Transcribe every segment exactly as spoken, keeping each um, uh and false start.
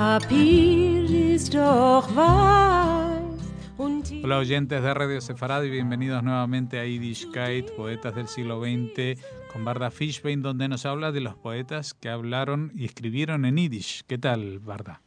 Hola oyentes de Radio Sefarad y bienvenidos nuevamente a Yiddishkeit, Poetas del siglo veinte, con Varda Fishbein, donde nos habla de los poetas que hablaron y escribieron en Yiddish. ¿Qué tal, Varda?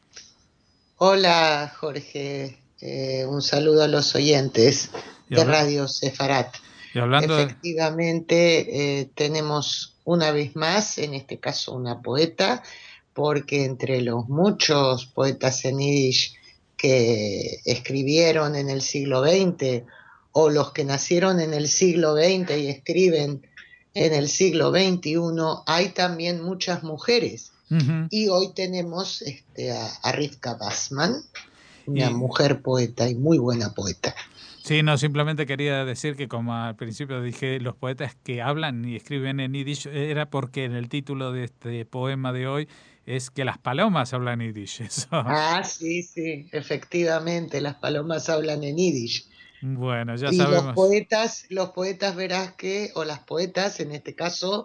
Hola, Jorge. Eh, un saludo a los oyentes Y de habla- Radio Sefarat. Y hablando de... Efectivamente, eh, tenemos una vez más, en este caso una poeta, porque entre los muchos poetas en Yiddish que escribieron en el siglo veinte o los que nacieron en el siglo veinte y escriben en el siglo veintiuno, hay también muchas mujeres. Ujú. Y hoy tenemos este, a, a Rivka Bassman, una Y mujer poeta y muy buena poeta. sí, no, simplemente quería decir que como al principio dije los poetas que hablan y escriben en Yiddish, era porque en el título de este poema de hoy es que las palomas hablan Yiddish. Eso. Ah, sí, sí, efectivamente, las palomas hablan en Yiddish. Bueno, ya Y los sabemos. poetas, los poetas verás que, o las poetas en este caso,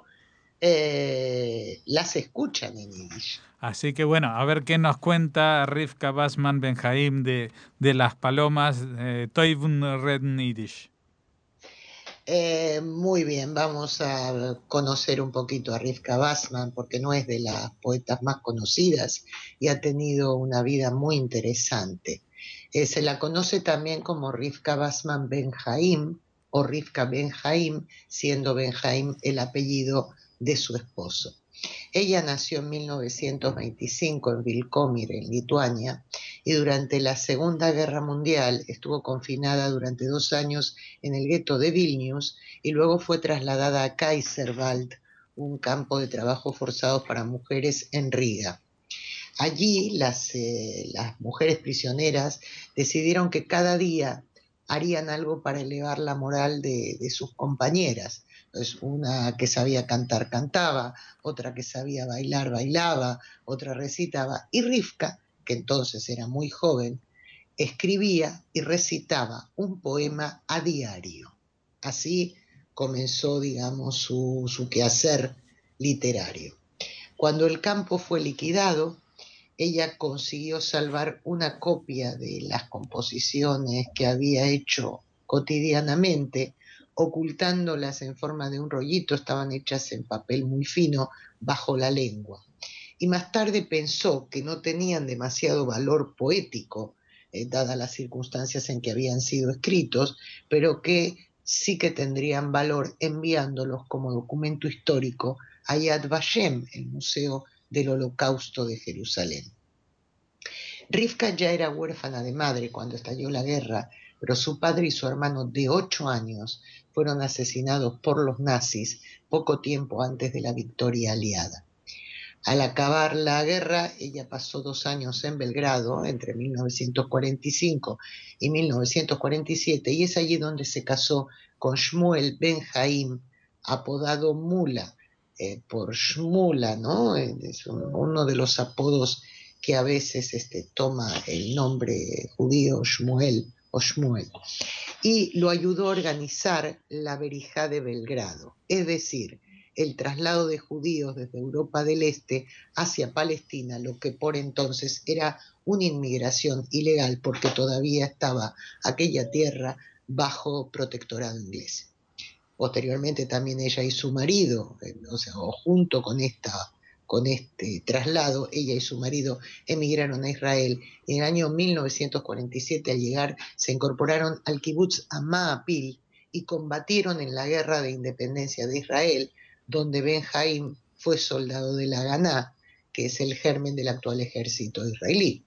eh, las escuchan en Yiddish. Así que bueno, a ver qué nos cuenta Rivka Bassman Benjaim de, de las palomas eh, Toivun Red Yiddish. Eh, muy bien, vamos a conocer un poquito a Rivka Bassman porque no es de las poetas más conocidas y ha tenido una vida muy interesante. Eh, se la conoce también como Rivka Bassman Benjaim o Rivka Benjaim, siendo Benjaim el apellido de su esposo. Ella nació en mil novecientos veinticinco en Vilkomir, en Lituania, y durante la Segunda Guerra Mundial estuvo confinada durante dos años en el gueto de Vilnius y luego fue trasladada a Kaiserwald, un campo de trabajo forzados para mujeres en Riga. Allí las, eh, las mujeres prisioneras decidieron que cada día harían algo para elevar la moral de, de sus compañeras. Pues una que sabía cantar, cantaba, otra que sabía bailar, bailaba, otra recitaba. Y Rivka, que entonces era muy joven, escribía y recitaba un poema a diario. Así comenzó, digamos, su, su quehacer literario. Cuando el campo fue liquidado, ella consiguió salvar una copia de las composiciones que había hecho cotidianamente, ocultándolas en forma de un rollito, estaban hechas en papel muy fino bajo la lengua. Y más tarde pensó que no tenían demasiado valor poético, eh, dadas las circunstancias en que habían sido escritos, pero que sí que tendrían valor enviándolos como documento histórico a Yad Vashem, el Museo del Holocausto de Jerusalén. Rivka ya era huérfana de madre cuando estalló la guerra, pero su padre y su hermano de ocho años fueron asesinados por los nazis poco tiempo antes de la victoria aliada. Al acabar la guerra, ella pasó dos años en Belgrado, entre mil novecientos cuarenta y cinco y mil novecientos cuarenta y siete, y es allí donde se casó con Shmuel Benjaim, apodado Mula, eh, por Shmula, ¿no? Es un, uno de los apodos que a veces este, toma el nombre judío Shmuel o Shmuel, y lo ayudó a organizar la Berijá de Belgrado, es decir, el traslado de judíos desde Europa del Este hacia Palestina, lo que por entonces era una inmigración ilegal porque todavía estaba aquella tierra bajo protectorado inglés. Posteriormente también ella y su marido, eh, o sea, o junto con esta con este traslado, ella y su marido emigraron a Israel y en el año mil novecientos cuarenta y siete al llegar se incorporaron al kibutz Amapil y combatieron en la guerra de independencia de Israel, donde Benjaim fue soldado de la Haganah, que es el germen del actual ejército israelí.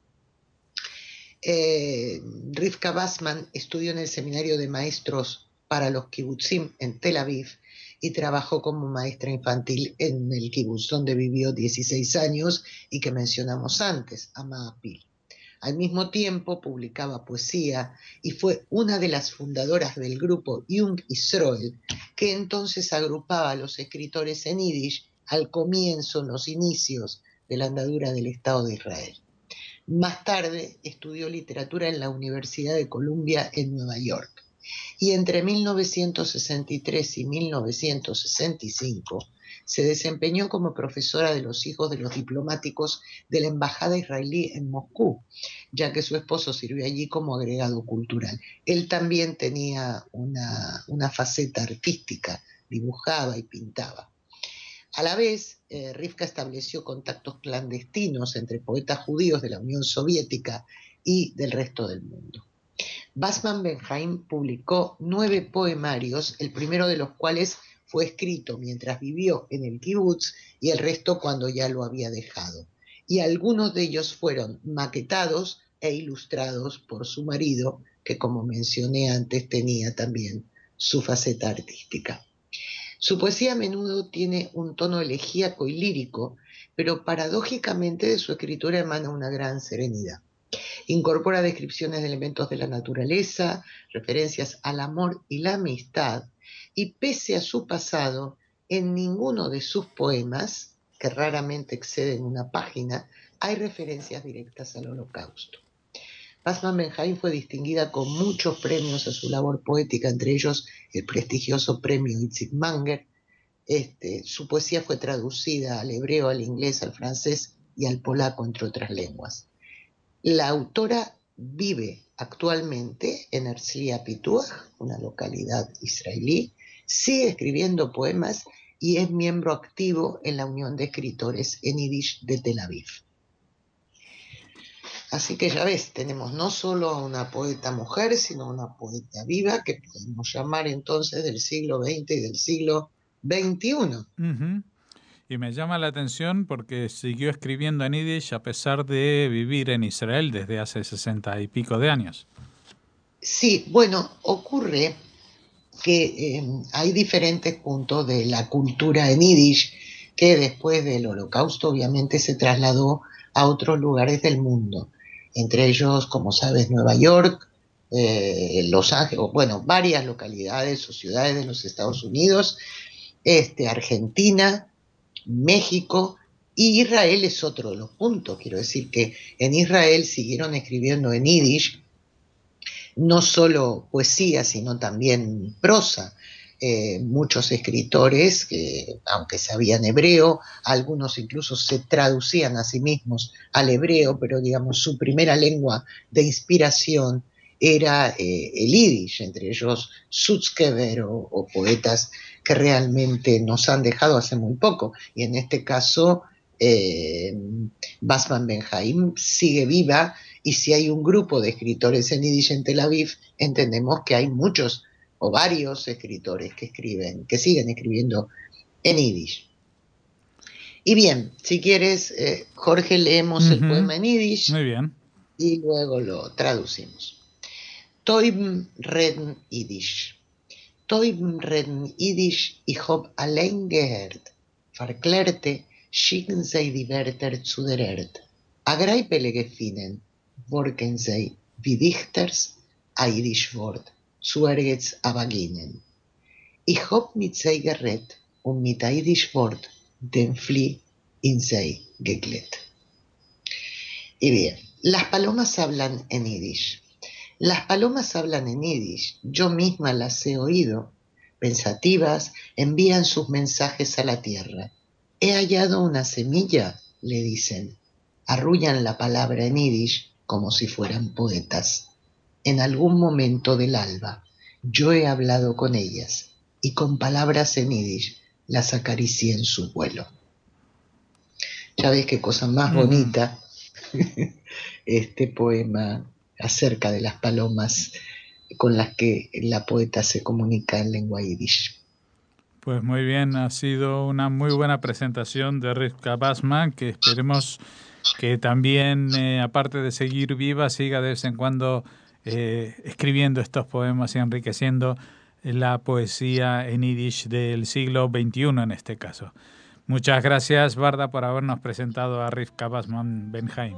Eh, Rivka Bassman estudió en el seminario de maestros para los kibutzim en Tel Aviv y trabajó como maestra infantil en el kibutz, donde vivió dieciséis años y que mencionamos antes, Amapil. Al mismo tiempo publicaba poesía y fue una de las fundadoras del grupo Young Israel, que entonces agrupaba a los escritores en Yiddish al comienzo, en los inicios de la andadura del Estado de Israel. Más tarde estudió literatura en la Universidad de Columbia en Nueva York. Y entre mil novecientos sesenta y tres y mil novecientos sesenta y cinco se desempeñó como profesora de los hijos de los diplomáticos de la embajada israelí en Moscú, ya que su esposo sirvió allí como agregado cultural. Él también tenía una, una faceta artística, dibujaba y pintaba. A la vez, eh, Rivka estableció contactos clandestinos entre poetas judíos de la Unión Soviética y del resto del mundo. Basman Ben-Haim publicó nueve poemarios, el primero de los cuales fue escrito mientras vivió en el kibutz y el resto cuando ya lo había dejado. Y algunos de ellos fueron maquetados e ilustrados por su marido, que como mencioné antes tenía también su faceta artística. Su poesía a menudo tiene un tono elegíaco y lírico, pero paradójicamente de su escritura emana una gran serenidad. Incorpora descripciones de elementos de la naturaleza, referencias al amor y la amistad, y pese a su pasado, en ninguno de sus poemas, que raramente exceden una página, hay referencias directas al Holocausto. Basman Ben-Haim fue distinguida con muchos premios a su labor poética, entre ellos el prestigioso premio Itzik Manger. Este, su poesía fue traducida al hebreo, al inglés, al francés y al polaco, entre otras lenguas. La autora vive actualmente en Herzliya Pituach, una localidad israelí, sigue escribiendo poemas y es miembro activo en la Unión de Escritores en Yiddish de Tel Aviv. Así que ya ves, tenemos no solo a una poeta mujer, sino a una poeta viva que podemos llamar entonces del siglo veinte y del siglo veintiuno. Uh-huh. Y me llama la atención porque siguió escribiendo en Yiddish a pesar de vivir en Israel desde hace sesenta y pico de años. Sí, bueno, ocurre que eh, hay diferentes puntos de la cultura en Yiddish que después del Holocausto obviamente se trasladó a otros lugares del mundo. Entre ellos, como sabes, Nueva York, eh, Los Ángeles, bueno, varias localidades o ciudades de los Estados Unidos, este, Argentina, México, y Israel es otro de los puntos. Quiero decir que en Israel siguieron escribiendo en Yiddish no solo poesía, sino también prosa. Eh, muchos escritores, que, aunque sabían hebreo, algunos incluso se traducían a sí mismos al hebreo, pero digamos su primera lengua de inspiración era eh, el Yiddish, entre ellos Sutzkever o, o poetas que realmente nos han dejado hace muy poco. Y en este caso, eh, Basman Ben-Haim sigue viva, y si hay un grupo de escritores en Yiddish en Tel Aviv, entendemos que hay muchos o varios escritores que escriben, que siguen escribiendo en Yiddish. Y bien, si quieres, eh, Jorge, leemos uh-huh. el poema en Yiddish. Muy bien. Y luego lo traducimos. Toim redden Yiddish. Toim redden Yiddish, ich hab allein gehört. Verklärte, schicken sie die Wörter zu der Erd. Agreipele gefinnen, worken sie wie Dichters a Yiddish Wort. Zuergets a beginnen. Ich hab mit sei gerät und mit a Yiddish Wort den Flieh in sei geglätt. Y bien, las palomas hablan en Yiddish. Las palomas hablan en Yiddish. Yo misma las he oído. Pensativas, envían sus mensajes a la tierra. He hallado una semilla, le dicen. Arrullan la palabra en Yiddish como si fueran poetas. En algún momento del alba, yo he hablado con ellas y con palabras en Yiddish las acaricié en su vuelo. Ya ves qué cosa más bonita este poema acerca de las palomas con las que la poeta se comunica en lengua Yiddish. Pues muy bien, ha sido una muy buena presentación de Rivka Basman, que esperemos que también, eh, aparte de seguir viva, siga de vez en cuando eh, escribiendo estos poemas y enriqueciendo la poesía en Yiddish del siglo veintiuno en este caso. Muchas gracias, Barda, por habernos presentado a Rivka Basman Ben-Haim.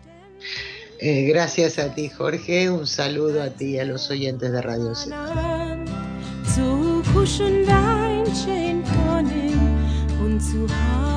Eh, gracias a ti, Jorge. Un saludo a ti y a los oyentes de Radio C. Zu kuschen dein schön und zu